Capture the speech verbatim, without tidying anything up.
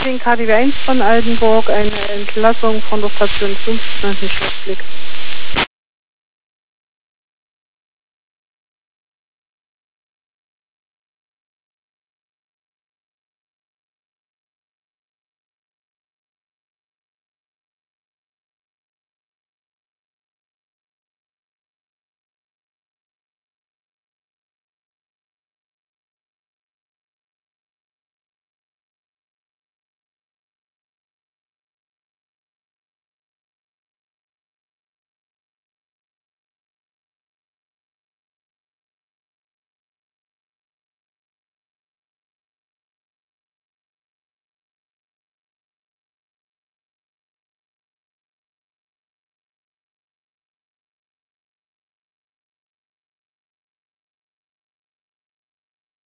wegen K D W eins von Altenburg eine Entlassung von der Station fünfzehn schriftlich.